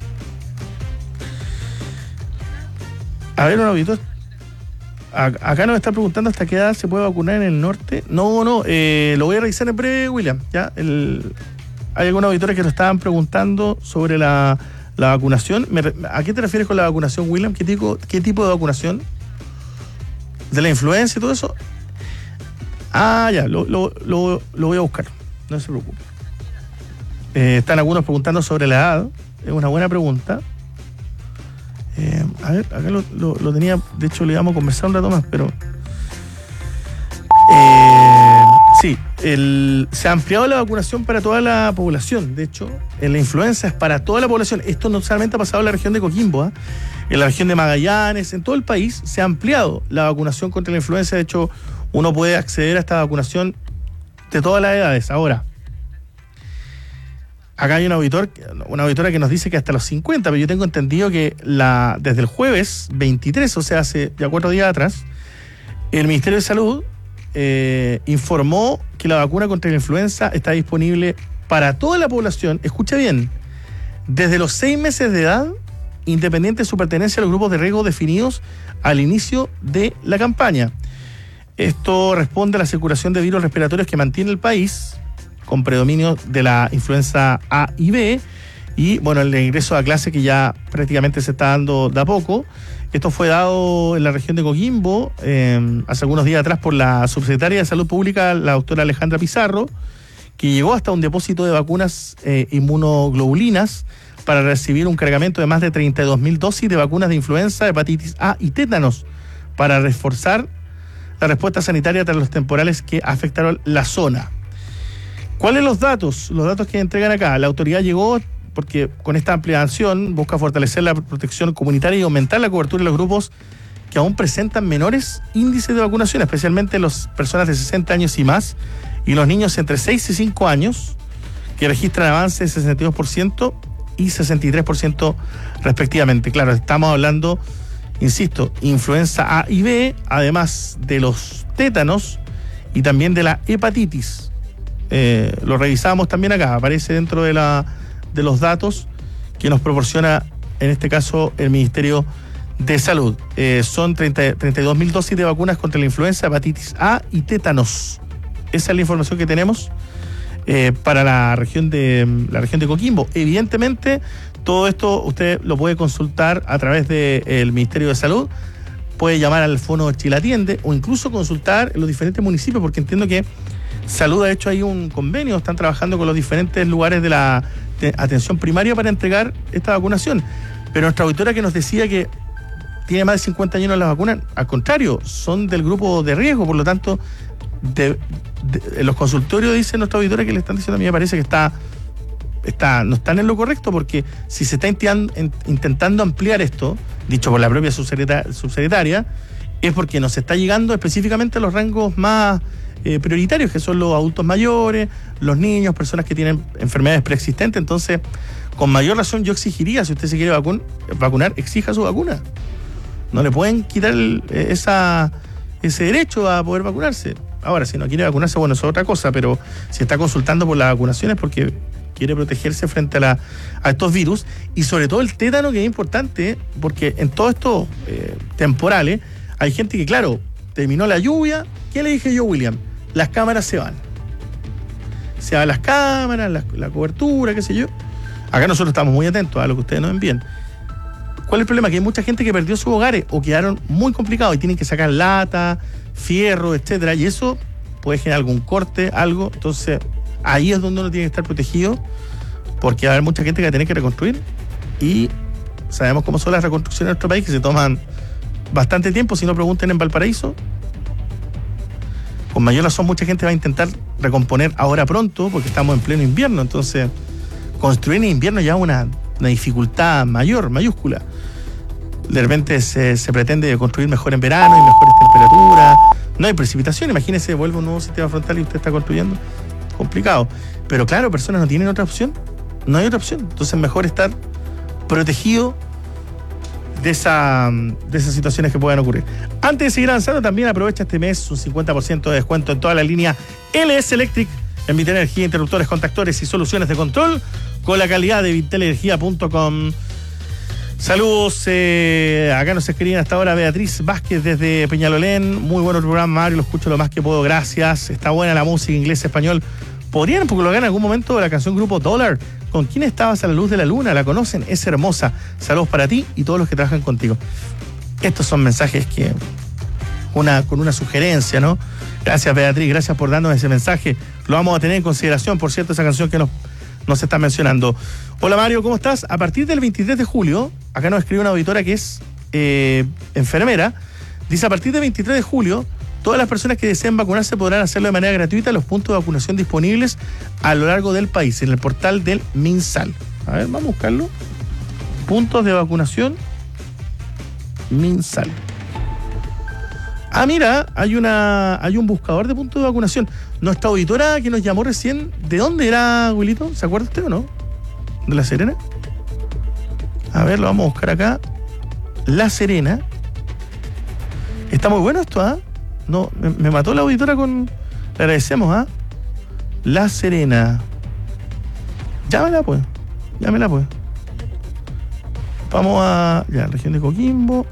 S4: A ver, un auditor. Acá nos está preguntando hasta qué edad se puede vacunar en el norte. No, no, eh, lo voy a revisar en breve, William. Ya, el, hay algunos auditores que nos estaban preguntando sobre la, la vacunación. Me, ¿A qué te refieres con la vacunación, William? ¿Qué tipo, qué tipo de vacunación? ¿De la influenza y todo eso? Ah, ya, lo, lo, lo, lo voy a buscar. No se preocupe. Eh, están algunos preguntando sobre la edad. Es una buena pregunta. Eh, a ver, acá lo, lo, lo tenía, de hecho le íbamos a conversar un rato más, pero eh, sí, el, se ha ampliado la vacunación para toda la población. De hecho, en la influenza es para toda la población. Esto no solamente ha pasado en la región de Coquimbo, ¿eh? En la región de Magallanes, en todo el país se ha ampliado la vacunación contra la influenza. De hecho, uno puede acceder a esta vacunación de todas las edades. Ahora, acá hay un auditor, una auditora que nos dice que hasta los cincuenta, pero yo tengo entendido que la, desde el jueves veintitrés, o sea, hace ya cuatro días atrás, el Ministerio de Salud eh, informó que la vacuna contra la influenza está disponible para toda la población, escucha bien, desde los seis meses de edad, independiente de su pertenencia a los grupos de riesgo definidos al inicio de la campaña. Esto responde a la circulación de virus respiratorios que mantiene el país, con predominio de la influenza A y B, y bueno, el ingreso a clase que ya prácticamente se está dando de a poco. Esto fue dado en la región de Coquimbo eh, hace algunos días atrás por la subsecretaria de Salud Pública, la doctora Alejandra Pizarro, que llegó hasta un depósito de vacunas eh, inmunoglobulinas para recibir un cargamento de más de treinta y dos mil dosis de vacunas de influenza, hepatitis A y tétanos, para reforzar la respuesta sanitaria tras los temporales que afectaron la zona. ¿Cuáles los datos? Los datos que entregan acá. La autoridad llegó porque con esta ampliación busca fortalecer la protección comunitaria y aumentar la cobertura de los grupos que aún presentan menores índices de vacunación, especialmente las personas de sesenta años y más y los niños entre seis y cinco años, que registran avances de sesenta y dos por ciento y sesenta y tres por ciento respectivamente. Claro, estamos hablando, insisto, influenza A y B, además de los tétanos y también de la hepatitis. Eh, lo revisamos también acá, aparece dentro de, la, de los datos que nos proporciona, en este caso, el Ministerio de Salud. Eh, son treinta y dos mil dosis de vacunas contra la influenza, hepatitis A y tétanos. Esa es la información que tenemos eh, para la región de la región de Coquimbo. Evidentemente, todo esto usted lo puede consultar a través del Ministerio de Salud. Puede llamar al Fono Chile Atiende o incluso consultar en los diferentes municipios, porque entiendo que Salud ha hecho ahí un convenio, están trabajando con los diferentes lugares de la de atención primaria para entregar esta vacunación. Pero nuestra auditora que nos decía que tiene más de cincuenta años la vacuna, al contrario, son del grupo de riesgo, por lo tanto, de, de, en los consultorios dice nuestra auditora que le están diciendo, a mí me parece que está, está no están en lo correcto, porque si se está intentando ampliar esto, dicho por la propia subsecretaria, subsecretaria es porque nos está llegando específicamente a los rangos más Eh, prioritarios, que son los adultos mayores, los niños, personas que tienen enfermedades preexistentes. Entonces, con mayor razón yo exigiría, si usted se quiere vacun- vacunar, exija su vacuna. No le pueden quitar el, esa, ese derecho a poder vacunarse. Ahora, si no quiere vacunarse, bueno, eso es otra cosa, pero si está consultando por las vacunaciones porque quiere protegerse frente a, la, a estos virus, y sobre todo el tétano, que es importante, porque en todos estos eh, temporales hay gente que, claro, terminó la lluvia. ¿Qué le dije yo, William? Las cámaras se van. Se van las cámaras, la, la cobertura, qué sé yo. Acá nosotros estamos muy atentos a lo que ustedes nos envían. ¿Cuál es el problema? Que hay mucha gente que perdió sus hogares o quedaron muy complicados y tienen que sacar lata, fierro, etcétera, y eso puede generar algún corte, algo. Entonces, ahí es donde uno tiene que estar protegido, porque va a haber mucha gente que va a tener que reconstruir, y sabemos cómo son las reconstrucciones en nuestro país, que se toman bastante tiempo. Si no, pregunten en Valparaíso. Con mayor razón, mucha gente va a intentar recomponer ahora pronto, porque estamos en pleno invierno. Entonces, construir en invierno ya es una, una dificultad mayor, mayúscula. De repente se, se pretende construir mejor en verano, hay mejores temperaturas, no hay precipitación. Imagínese, vuelve un nuevo sistema frontal y usted está construyendo. Complicado. Pero claro, personas no tienen otra opción. No hay otra opción. Entonces, mejor estar protegido de, esa, de esas situaciones que puedan ocurrir. Antes de seguir avanzando, también aprovecha este mes un cincuenta por ciento de descuento en toda la línea L S Electric en Vitel Energía, interruptores, contactores y soluciones de control con la calidad de vitel energía punto com. Saludos, eh, acá nos escriben hasta ahora Beatriz Vázquez desde Peñalolén. Muy bueno el programa, Mario, lo escucho lo más que puedo, gracias. Está buena la música, inglés, español. ¿Podrían colocar en algún momento la canción Grupo Dollar? ¿Con quién estabas a la luz de la luna? ¿La conocen? Es hermosa. Saludos para ti y todos los que trabajan contigo. Estos son mensajes que, una, con una sugerencia, ¿no? Gracias, Beatriz, gracias por darnos ese mensaje. Lo vamos a tener en consideración, por cierto, esa canción que nos, nos está mencionando. Hola, Mario, ¿cómo estás? A partir del veintitrés de julio, acá nos escribe una auditora que es eh, enfermera, dice: a partir del veintitrés de julio, todas las personas que deseen vacunarse podrán hacerlo de manera gratuita en los puntos de vacunación disponibles a lo largo del país, en el portal del MinSal. A ver, vamos a buscarlo. Puntos de vacunación MinSal. Ah, mira, hay una hay un buscador de puntos de vacunación. Nuestra auditora que nos llamó recién, ¿de dónde era, Wilito? ¿Se acuerda usted o no? ¿De La Serena? A ver, lo vamos a buscar acá. La Serena. Está muy bueno esto, ¿ah? ¿eh? No, me, me mató la auditora con... Le agradecemos, ¿ah? ¿eh? La Serena. Llámela, pues. Llámela, pues. Vamos a... Ya, región de Coquimbo.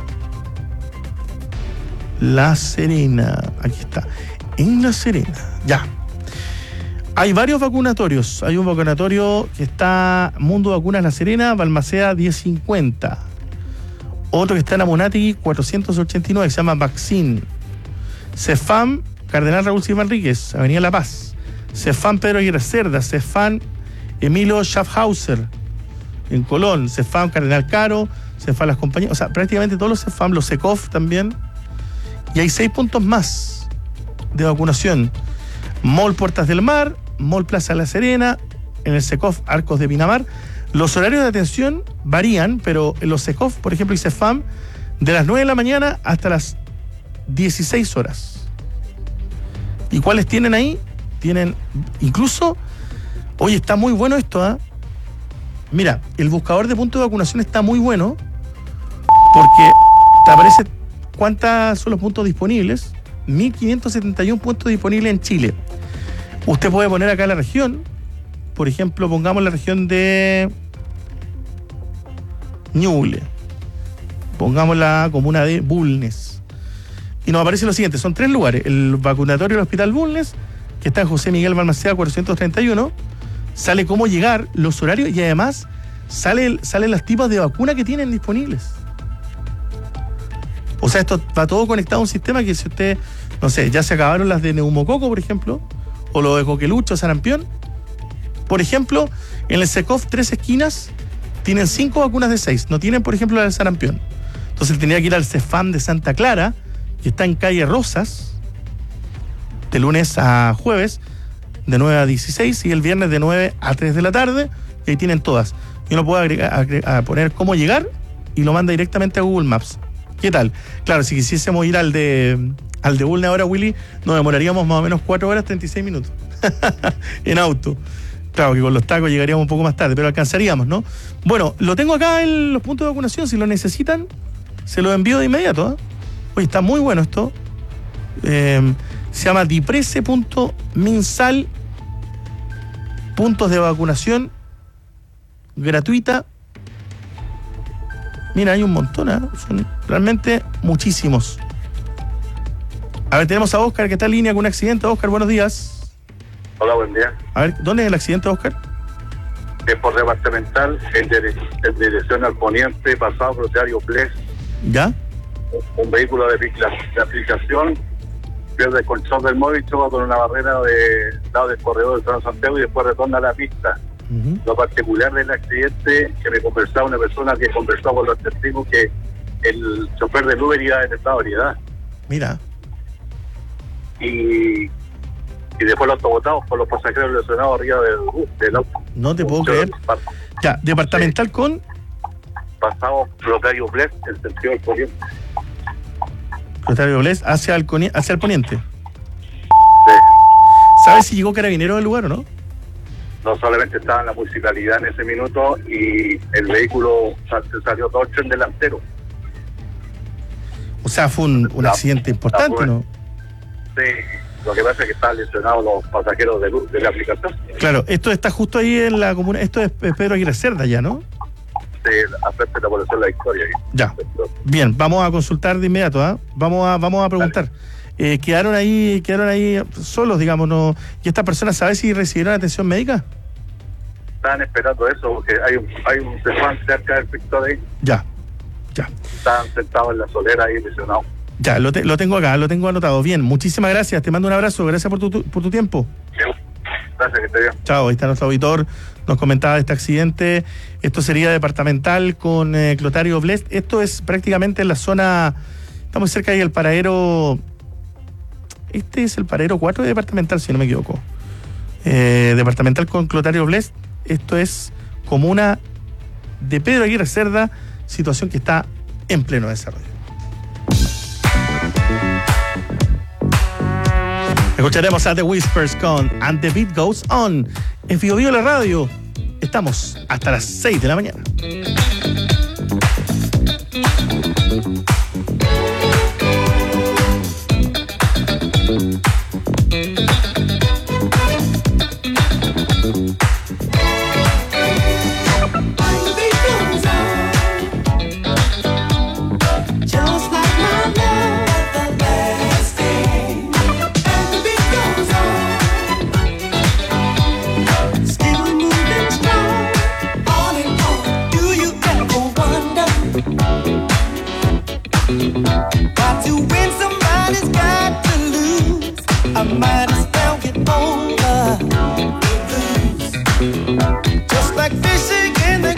S4: La Serena. Aquí está. En La Serena. Ya. Hay varios vacunatorios. Hay un vacunatorio que está Mundo Vacunas La Serena, Balmaceda diez cincuenta. Otro que está en Amunátegui cuatrocientos ochenta y nueve, que se llama Vaccine. Cefam, Cardenal Raúl Silva Enríquez, Avenida La Paz. Cefam Pedro Aguirre Cerda. Cefam Emilio Schaffhauser, en Colón. Cefam Cardenal Caro. Cefam Las Compañías. O sea, prácticamente todos los Cefam, los Secov también. Y hay seis puntos más de vacunación. Mall Puertas del Mar, Mall Plaza La Serena, en el Secov Arcos de Pinamar. Los horarios de atención varían, pero en los Secov, por ejemplo, y Cefam, de las nueve de la mañana hasta las dieciséis horas. ¿Y cuáles tienen ahí? Tienen, incluso, oye, está muy bueno esto, ¿ah? ¿eh? Mira, el buscador de puntos de vacunación está muy bueno porque te aparece cuántos son los puntos disponibles. mil quinientos setenta y uno puntos disponibles en Chile. Usted puede poner acá la región. Por ejemplo, pongamos la región de Ñuble. Pongamos la comuna de Bulnes. Y nos aparece lo siguiente. Son tres lugares. El vacunatorio del Hospital Bulnes, que está en José Miguel Balmaceda cuatrocientos treinta y uno. Sale cómo llegar, los horarios y además sale, salen los tipos de vacuna que tienen disponibles. O sea, esto va todo conectado a un sistema que si usted, no sé, ya se acabaron las de neumococo, por ejemplo, o lo de coquelucho, sarampión. Por ejemplo, en el Secov Tres Esquinas tienen cinco vacunas de seis. No tienen, por ejemplo, la del sarampión. Entonces tenía que ir al Cefam de Santa Clara, que está en calle Rosas, de lunes a jueves, de nueve a dieciséis, y el viernes de nueve a tres de la tarde, y ahí tienen todas. Y uno puede agregar, agregar, a poner cómo llegar y lo manda directamente a Google Maps. ¿Qué tal? Claro, si quisiésemos ir al de al de Bulne ahora, Willy, nos demoraríamos más o menos cuatro horas treinta y seis minutos en auto. Claro que con los tacos llegaríamos un poco más tarde, pero alcanzaríamos, ¿no? Bueno, lo tengo acá en los puntos de vacunación. Si lo necesitan, se lo envío de inmediato, ¿eh? Oye, está muy bueno esto. Eh, se llama diprese punto minsal, puntos de vacunación gratuita. Mira, hay un montón, ¿eh? Son realmente muchísimos. A ver, tenemos a Oscar que está en línea con un accidente. Oscar, buenos días.
S17: Hola, buen día.
S4: A ver, ¿dónde es el accidente, Oscar?
S17: es por departamental, en, dire- en dirección al poniente, pasado por Diario Bles.
S4: ¿Ya?
S17: Un vehículo de, aplicla- de aplicación pierde el control del móvil, choca con una barrera de lado del corredor del Tramo Santiago y después retorna a la pista.
S4: Uh-huh.
S17: Lo particular del accidente, que me conversaba una persona que conversó con los testigos, que el chofer del Uber iba en estado de ebriedad.
S4: Mira.
S17: Y, y después los autobotados por los pasajeros lesionados arriba del, del auto.
S4: No te puedo creer. Ya, departamental con...
S17: Pasado Rocario Bles, en sentido del poniente.
S4: Rotario Bles hacia el, coni- hacia el poniente.
S17: Sí.
S4: ¿Sabes si llegó carabinero al lugar o no?
S17: No solamente estaba en la municipalidad en ese minuto y el vehículo sal- salió todo el tren delantero.
S4: O sea, fue un, un
S17: La-
S4: accidente importante,
S17: la-
S4: ¿no?
S17: Sí, lo que pasa es que estaban lesionados los pasajeros de, de la aplicación.
S4: Claro, esto está justo ahí en la comuna. Esto es Pedro Aguirre Cerda ya, ¿no?
S17: Sí, afecta la población la historia.
S4: Ya. Bien, vamos a consultar de inmediato, ¿ah? Vamos a vamos a preguntar. Eh, quedaron ahí quedaron ahí solos, digamos, no. ¿Y estas personas saben si recibieron atención médica?
S17: Estaban esperando eso, porque hay un, hay un cefán cerca del pictor ahí.
S4: Ya, ya.
S17: Estaban sentados en la solera ahí lesionados.
S4: Ya, lo, te- lo tengo acá, lo tengo anotado. Bien, muchísimas gracias. Te mando un abrazo. Gracias por tu, tu- por tu tiempo.
S17: Gracias, que esté bien.
S4: Chao, ahí está nuestro auditor. Nos comentaba de este accidente. Esto sería departamental con eh, Clotario Blest. Esto es prácticamente en la zona. Estamos cerca ahí del paradero. Este es el paradero cuatro de departamental, si no me equivoco. Eh, departamental con Clotario Blest. Esto es comuna de Pedro Aguirre Cerda, situación que está en pleno desarrollo. Escucharemos a The Whispers con And the Beat Goes On. En Bio Bio la radio. Estamos hasta las seis de la mañana.
S18: Just like my love everlasting, and the beat goes on, still moving strong, on and on. Do you ever wonder? Got to win, somebody's got to lose. I might as well get over the blues. Just like fishing in the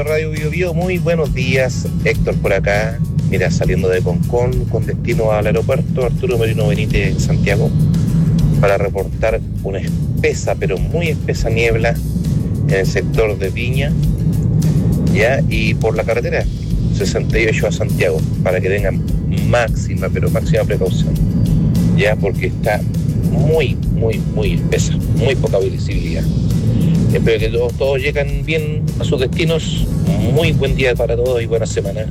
S19: de Radio Bio Bio, muy buenos días, Héctor por acá, mira, saliendo de Concón con destino al aeropuerto Arturo Merino Benítez en Santiago, para reportar una espesa, pero muy espesa niebla en el sector de Viña, ya, y por la carretera sesenta y ocho a Santiago, para que tengan máxima, pero máxima precaución, ya, porque está muy, muy, muy espesa, muy poca visibilidad. Espero que todos, todos lleguen bien a sus destinos. Muy buen día para todos y buena semana.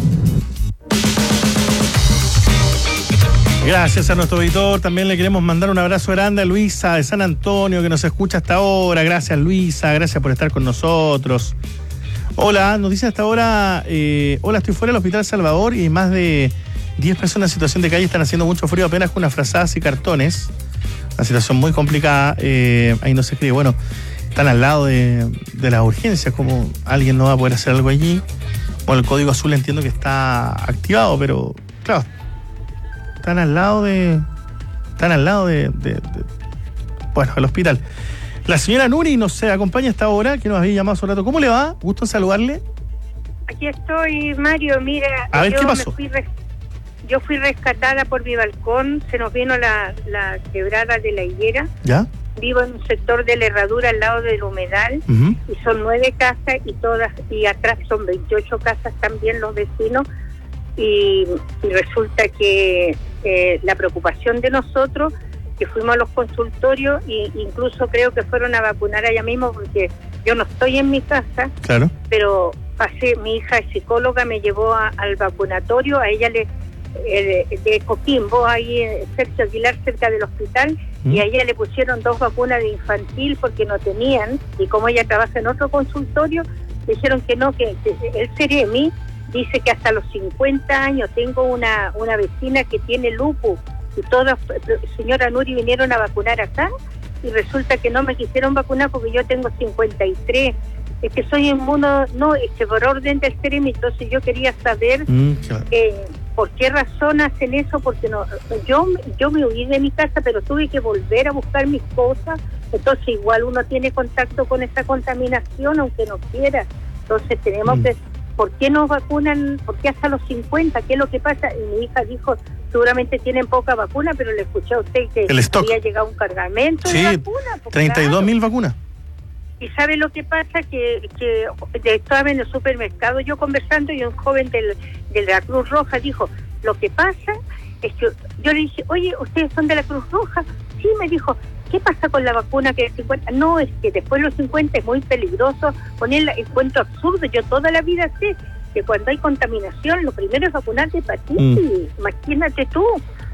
S4: Gracias a nuestro auditor. También le queremos mandar un abrazo grande a Luisa de San Antonio, que nos escucha hasta ahora. Gracias, Luisa. Gracias por estar con nosotros. Hola, nos dice hasta ahora, eh, hola, estoy fuera del Hospital Salvador y más de diez personas en situación de calle están haciendo mucho frío apenas con unas frazadas y cartones. Una situación muy complicada. Eh, ahí no se escribe, bueno, están al lado de, de las urgencias, como alguien no va a poder hacer algo allí. Bueno, el código azul entiendo que está activado, pero claro, están al lado de, están al lado de, de, de bueno, el hospital. La señora Nuri nos acompaña hasta ahora, que nos había llamado hace un rato. ¿Cómo le va? Gusto en saludarle.
S20: Aquí estoy, Mario, mira.
S4: A ver,
S20: yo
S4: ¿qué pasó?
S20: Me fui res- yo fui rescatada por mi balcón, se nos vino la, la quebrada de la higuera.
S4: ¿Ya?
S20: Vivo en un sector de la herradura al lado del humedal,
S4: Uh-huh.
S20: y son nueve casas y todas, y atrás son veintiocho casas también los vecinos, y, y resulta que eh, la preocupación de nosotros, que fuimos a los consultorios e incluso creo que fueron a vacunar allá mismo, porque yo no estoy en mi casa,
S4: Claro.
S20: pero pasé, mi hija es psicóloga, me llevó a- al vacunatorio, a ella le eh, de, de Coquimbo, ahí en Sergio Aguilar, cerca del hospital, y a ella le pusieron dos vacunas de infantil porque no tenían, y como ella trabaja en otro consultorio, le dijeron que no, que, que el Ceremi dice que hasta los cincuenta años. Tengo una, una vecina que tiene lupus, y todas, señora Nuri, vinieron a vacunar acá, y resulta que no me quisieron vacunar porque yo tengo cincuenta y tres. Es que soy inmuno, no, es que por orden del Ceremi. Entonces yo quería saber
S4: Mm, claro.
S20: eh, por qué razón hacen eso, porque no, yo, yo me huí de mi casa, pero tuve que volver a buscar mis cosas, entonces igual uno tiene contacto con esa contaminación, aunque no quiera. Entonces tenemos
S4: Mm.
S20: que, ¿por qué nos vacunan? ¿Por qué hasta los cincuenta? ¿Qué es lo que pasa? Y mi hija dijo, seguramente tienen poca vacuna, pero le escuché a usted que
S4: El stock.
S20: había llegado un cargamento
S4: Sí,
S20: de vacunas. pues,
S4: treinta y dos
S20: claro.
S4: mil vacunas.
S20: Y sabe lo que pasa, que, que estaba en el supermercado yo conversando, y un joven del, de la Cruz Roja dijo, lo que pasa es que yo le dije, oye, ¿ustedes son de la Cruz Roja? Sí, me dijo, ¿qué pasa con la vacuna que es cincuenta? No, es que después de los cincuenta es muy peligroso ponerla. Encuentro absurdo, yo toda la vida sé que cuando hay contaminación lo primero es vacunar de hepatitis,
S4: Mm.
S20: imagínate tú.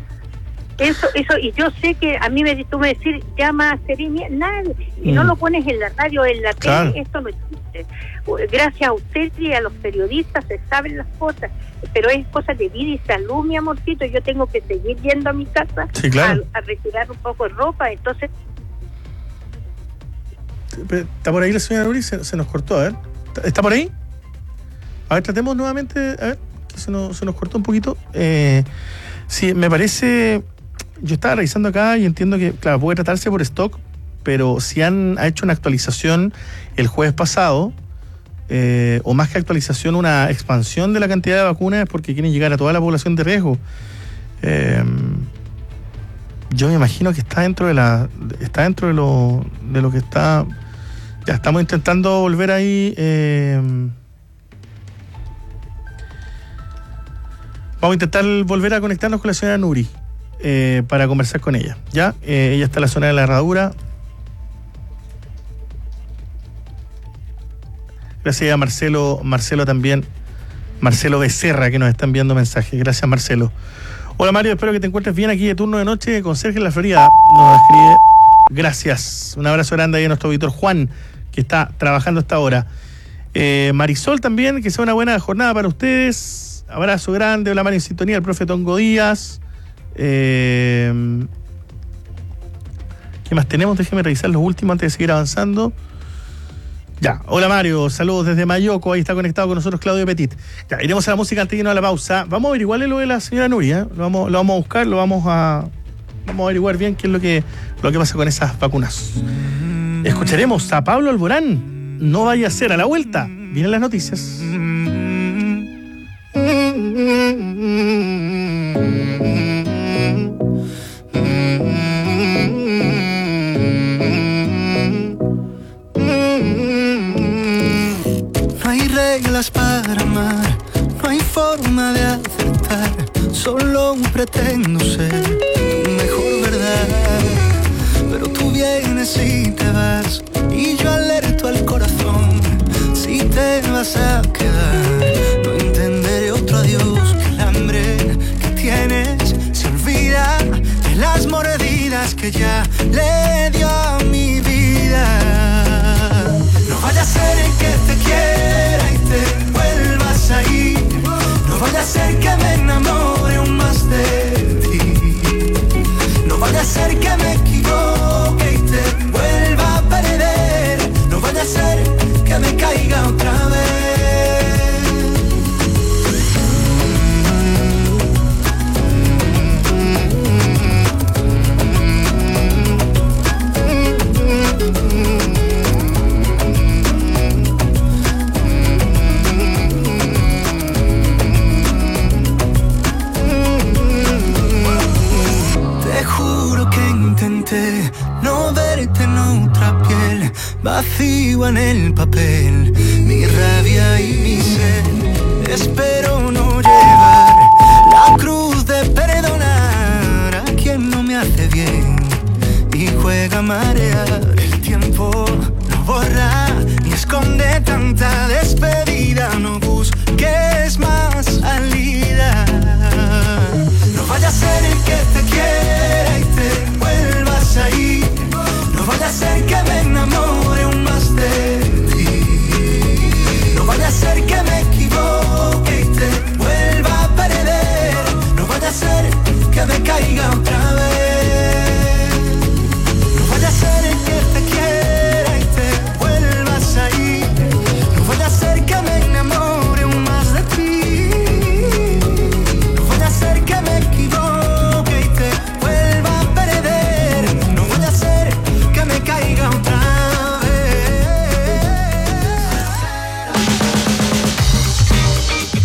S20: Eso, eso, y yo sé que a mí me, tú me decís, llama a Ceremi, nada, y
S4: Mm.
S20: no lo pones en la radio, en la tele,
S4: Claro.
S20: esto no existe. Gracias a usted y a los periodistas se saben las cosas, pero es cosa de vida y salud, mi amorcito. Yo tengo que seguir yendo a mi casa
S4: Sí, claro.
S20: a, a retirar un poco de ropa, entonces...
S4: ¿Está por ahí la señora Nuri? Se, se nos cortó, a ver. ¿Está- ¿Está por ahí? A ver, tratemos nuevamente, a ver, que se nos, se nos cortó un poquito. Eh, sí, me parece... Yo estaba revisando acá y entiendo que, claro, puede tratarse por stock, pero si han ha hecho una actualización el jueves pasado, eh, o más que actualización, una expansión de la cantidad de vacunas, es porque quieren llegar a toda la población de riesgo. Eh, yo me imagino que está dentro de la está dentro de lo de lo que está. Ya estamos intentando volver ahí. Eh, vamos a intentar volver a conectarnos con la señora Nuri, eh, para conversar con ella. Ya, eh, ella está en la zona de la herradura. Gracias a Marcelo, Marcelo también, Marcelo Becerra, que nos está enviando mensajes. Gracias, Marcelo. Hola, Mario, espero que te encuentres bien aquí de turno de noche con Sergio en la Florida. Nos escribe. Gracias. Un abrazo grande ahí a nuestro auditor Juan, que está trabajando hasta ahora. Eh, Marisol también, que sea una buena jornada para ustedes. Abrazo grande. Hola, Mario, en sintonía, el profe Tongo Díaz. Eh, ¿Qué más tenemos? Déjeme revisar los últimos antes de seguir avanzando. Ya, hola Mario, saludos desde Mayoco, ahí está conectado con nosotros Claudio Petit. Ya, iremos a la música antes de irnos a la pausa. Vamos a averiguarle lo de la señora Nuria, ¿eh? lo, vamos, lo vamos a buscar, lo vamos a vamos a averiguar bien qué es lo que, lo que pasa con esas vacunas. Escucharemos a Pablo Alborán no vaya a ser. A la vuelta, vienen las noticias.
S18: No hay reglas para amar, no hay forma de acertar, solo pretendo ser tu mejor verdad. Pero tú vienes y te vas, y yo alerto al corazón, si te vas a quedar, no entenderé otro adiós, que el hambre que tienes se olvida de las mordidas que ya le dio a mi vida. No vaya a ser que te quiera y te vuelvas a ir, no vaya a ser que me enamore aún más de ti, no vaya a ser que me equivoque y te vuelva a perder, no vaya a ser que me caiga otra vez. Te juro que intenté no verte en otra piel, vacío en el papel, mi rabia y mi sed. Espera